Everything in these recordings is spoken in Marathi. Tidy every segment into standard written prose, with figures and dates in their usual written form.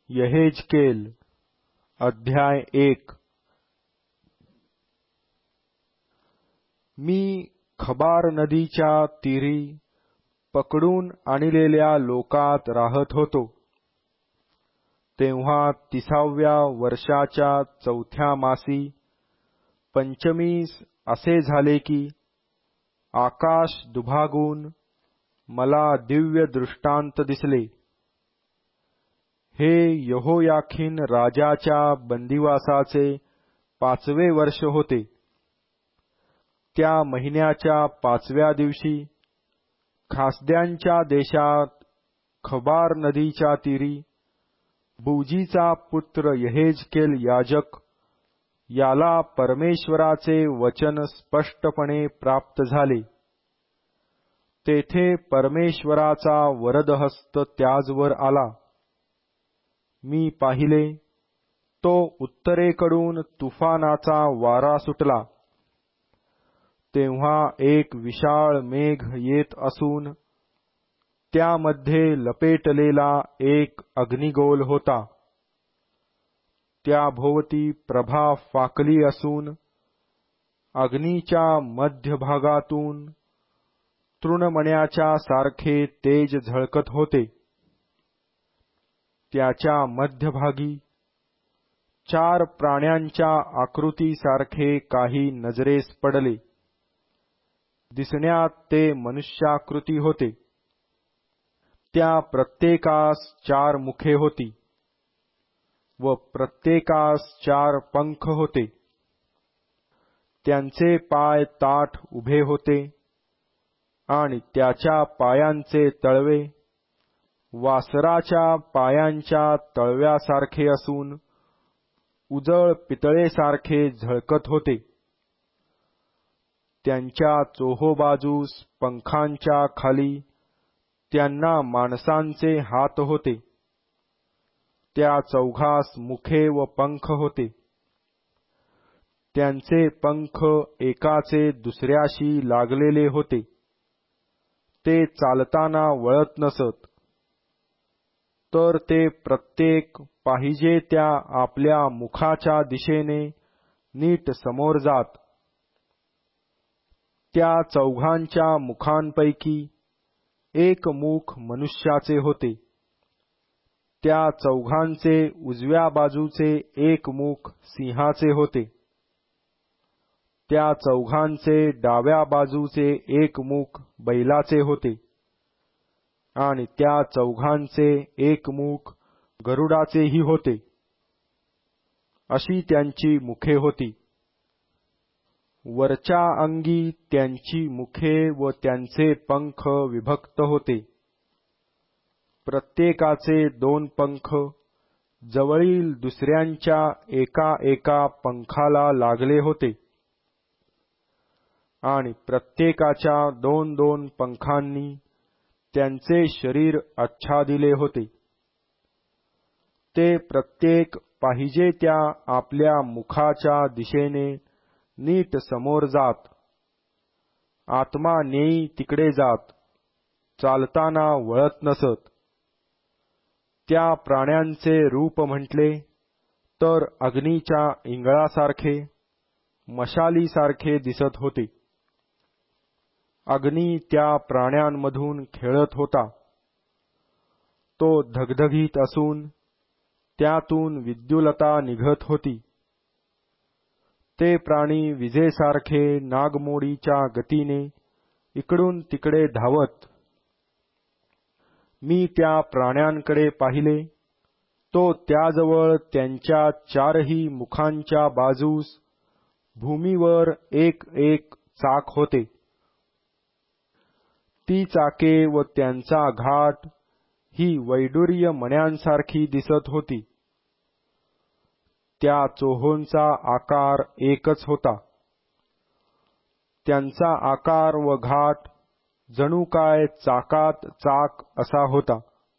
यहेजकेल अध्याय 1। मी खबार नदीच्या तीरी पकडून आणलेल्या लोकात राहत होतो। तेव्हा 30व्या वर्षाच्या 4थ्या मासी पंचमीस असे झाले की आकाश दुभागून मला दिव्य दृष्टांत दिसले। हे यहोयाखीन राजाच्या बंदिवासाचे 5वे वर्ष होते। त्या महिन्याच्या 5व्या दिवशी खासद्यांच्या देशात खबार नदीच्या तीरी बुजीचा पुत्र यहेजकेल याजक याला परमेश्वराचे वचन स्पष्टपणे प्राप्त झाले। तेथे परमेश्वराचा वरदहस्त त्याजवर आला। मी पाहिले, तो उत्तरेकडून तुफानाचा वारा सुटला। तेव्हा एक विशाळ मेघ येत असून त्यामध्ये लपेटलेला एक अग्निगोल होता। त्याभोवती प्रभा फाकली असून अग्नीच्या मध्यभागातून तृणमण्याच्या सारखे तेज झळकत होते। त्याच्या मध्यभागी 4 प्राण्यांच्या आकृतीसारखे काही नजरेस पडले। दिसण्यात ते मनुष्याकृती होते। त्या प्रत्येकास 4 मुखे होती व प्रत्येकास 4 पंख होते। त्यांचे पाय ताठ उभे होते आणि त्याच्या पायांचे तळवे वासराच्या पायांच्या तळव्यासारखे असून उजळ पितळेसारखे झळकत होते। त्यांच्या चोहोबाजूस पंखांच्या खाली त्यांना माणसांचे हात होते। त्या चौघास मुखे व पंख होते। त्यांचे पंख एकाचे दुसऱ्याशी लागलेले होते। ते चालताना वळत नसत, तर ते प्रत्येक पाहिजे त्या आपल्या मुखाच्या दिशेने नीट समोर जात। त्या चौघांच्या मुखांपैकी एक मुख मनुष्याचे होते। त्या चौघांचे उजव्या बाजूचे एक मुख सिंहाचे होते। त्या चौघांचे डाव्या बाजूचे एक मुख बैलाचे होते आणि त्या चौघांचे एक मुख गरुडाचेही होते। अशी त्यांची मुखे होती। वरच्या अंगी त्यांची मुखे व त्यांचे पंख विभक्त होते। प्रत्येकाचे 2 पंख जवळील दुसऱ्यांच्या एका पंखाला लागले होते आणि प्रत्येकाच्या 2 पंखांनी त्यांचे शरीर आच्छादिले होते। ते प्रत्येक पाहिजे त्या आपल्या मुखाच्या दिशेने नीट समोर जात। आत्मा नेई तिकडे जात, चालताना वळत नसत। त्या प्राण्यांचे रूप म्हटले तर अग्नीच्या इंगळासारखे मशालीसारखे दिसत होते। अग्नी त्या प्राण्यांमधून खेळत होता। तो धगधगीत असून त्यातून विद्युलता निघत होती। ते प्राणी विजेसारखे नागमोडीच्या गतीने इकडून तिकडे धावत। मी त्या प्राण्यांकडे पाहिले, तो त्याजवळ त्यांच्या 4ही मुखांच्या बाजूस भूमीवर एक चाक होते। ती चाके व त्यांचा घाट ही वैडूर्य मण्यांसारखी दिसत होती। त्या चोहोंचा आकार एकच होता। त्यांचा आकार व घाट जणू काय चाकात चाक असा होता।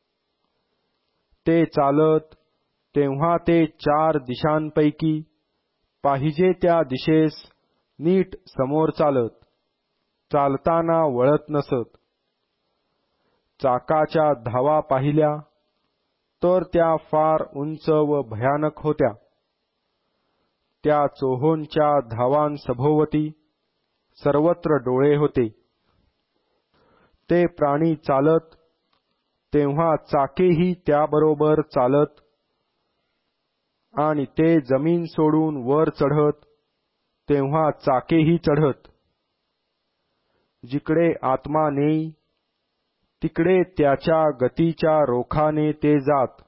ते चालत तेव्हा ते 4 दिशांपैकी पाहिजे त्या दिशेस नीट समोर चालत, चालताना वळत नसत। चाकाच्या धावा पाहिल्या तर त्या फार उंच व भयानक होत्या. त्या चोहोंच्या धावांसभोवती सर्वत्र डोळे होते. ते प्राणी चालत तेव्हा चाकेही त्याबरोबर चालत, आणि ते जमीन सोडून वर चढत तेव्हा चाकेही चढत. जिकडे आत्मा नेई तिकडे त्याच्या गतीच्या रोखाने ते जात.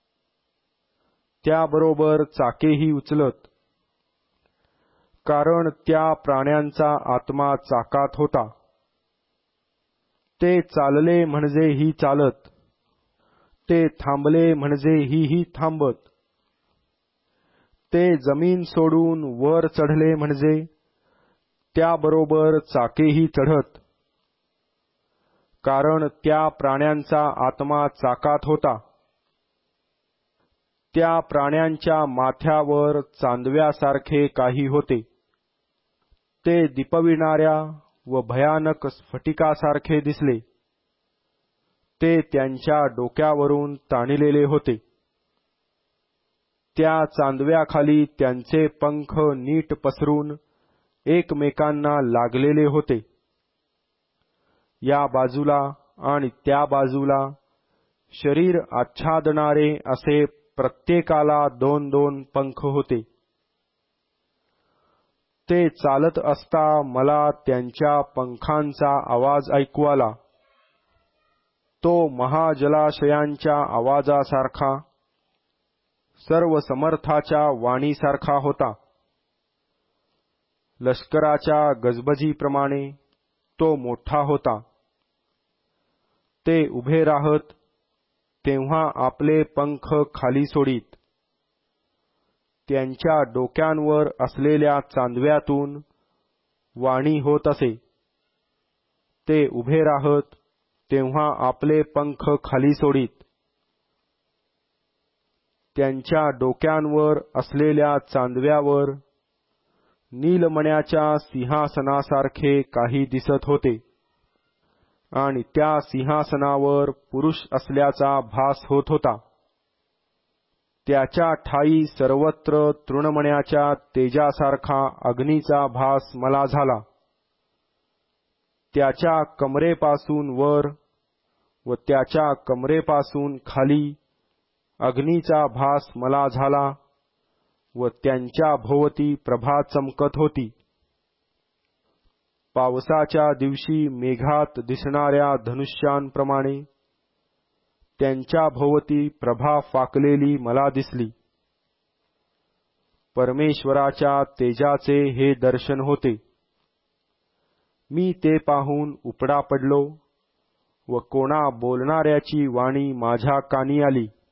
त्याबरोबर चाकेही उचलत, कारण त्या प्राण्यांचा आत्मा चाकात होता. ते चालले म्हणजे ही चालत, ते थांबले म्हणजे ही थांबत. ते जमीन सोडून वर चढले म्हणजे त्याबरोबर चाकेही चढत, कारण त्या प्राण्यांचा आत्मा चाकात होता. त्या प्राण्यांच्या माथ्यावर चांदव्यासारखे काही होते. ते दिपविणाऱ्या व भयानक स्फटिकासारखे दिसले. ते त्यांच्या डोक्यावरून ताणिलेले होते. त्या चांदव्याखाली त्यांचे पंख नीट पसरून एकमेकांना लागलेले होते. या बाजूला आणि त्या बाजूला शरीर आच्छादणारे असे प्रत्येकाला 2-2 पंख होते. ते चालत असता मला त्यांच्या पंखांचा आवाज ऐकू आला. तो महाजलाशयांच्या आवाजासारखा, सर्व समर्थाच्या वाणीसारखा होता. लष्कराच्या गजबजीप्रमाणे तो मोठा होता. ते उभे राहत तेव्हा आपले पंख खाली सोडीत. त्यांच्या डोक्यांवर असलेल्या चांदव्यातून वाणी होत असे. ते उभे राहत तेव्हा आपले पंख खाली सोडीत. त्यांच्या डोक्यांवर असलेल्या चांदव्यावर नीलमण्याच्या सिंहासनासारखे काही दिसत होते, आणि त्या सिंहासनावर पुरुष असल्याचा भास होत होता. त्याच्या ठायी सर्वत्र तृणमण्याच्या तेजासारखा अग्नीचा भास मला झाला. त्याच्या कमरेपासून वर व त्याच्या कमरेपासून खाली अग्नीचा भास मला झाला, व त्यांच्या भोवती प्रभा चमकत होती. पावसाच्या दिवशी मेघात दिसणाऱ्या धनुष्यांप्रमाणे त्यांच्या भोवती प्रभा फाकलेली मला दिसली. परमेश्वराच्या तेजाचे हे दर्शन होते. मी ते पाहून उपडा पडलो, व कोणा बोलणाऱ्याची वाणी माझ्या कानी आली.